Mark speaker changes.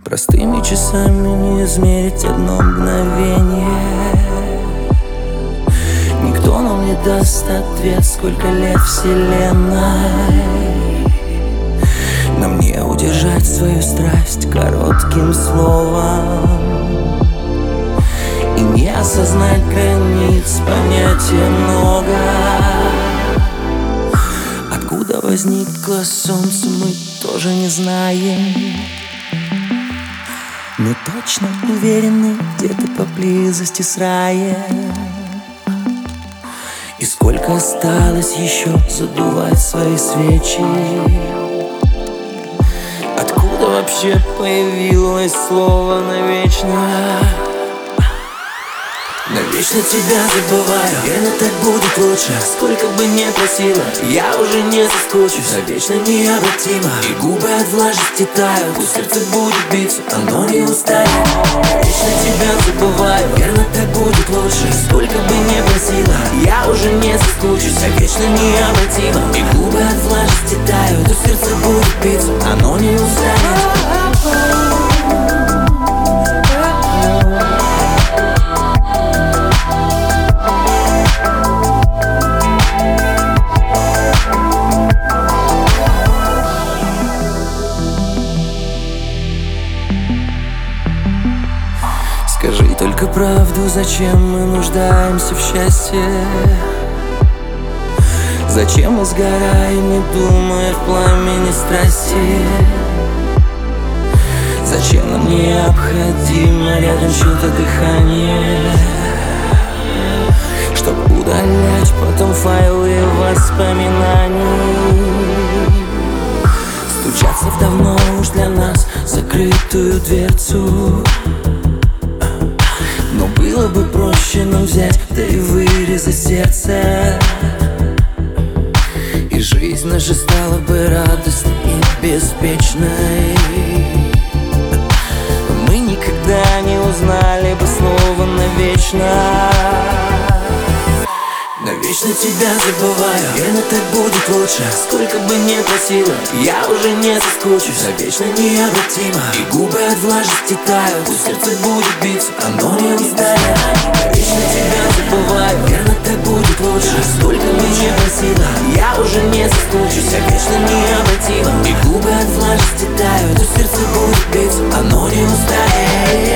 Speaker 1: Простыми часами не измерить одно мгновение. Никто нам не даст ответ, сколько лет вселенной. Нам не удержать свою страсть коротким словом и не осознать границ понятия много. Откуда возникло солнце, мы тоже не знаем, но точно уверены, где-то поблизости с раем. И сколько осталось еще задувать свои свечи? Откуда вообще появилось слово «навечно»? Навечно тебя забываю, верно, так будет лучше. Сколько бы ни просила, я уже не соскучусь. Навечно необратимо, и губы от влажности тают. Пусть сердце будет биться, оно не устает. Навечно тебя забываю, верно, так будет лучше. Сколько бы ни просила, я уже не соскучусь. Навечно необратимо, и губы от влажности тают. Пусть сердце будет биться, оно не устает. Скажи только правду, зачем мы нуждаемся в счастье? Зачем мы сгораем, не думая в пламени страсти? Зачем нам необходимо рядом чье-то дыхание, чтоб удалять потом файлы воспоминаний? Стучаться в давно уж для нас закрытую дверцу. Но было бы проще нам взять, да и вырезать сердце, и жизнь наша стала бы радостной и беспечной. Мы никогда не узнали бы слова «навечно». Навечно тебя забываю, верно, так будет лучше. Сколько бы ни просила, я уже не соскучусь. Навечно необратимо, и губы от влажности тают. Пусть сердце будет биться, оно не устает. Навечно тебя забываю, верно, так будет лучше. Сколько бы ни просила, я уже не соскучусь. Навечно необратимо, и губы от влажности тают. Пусть сердце будет биться, оно не устает.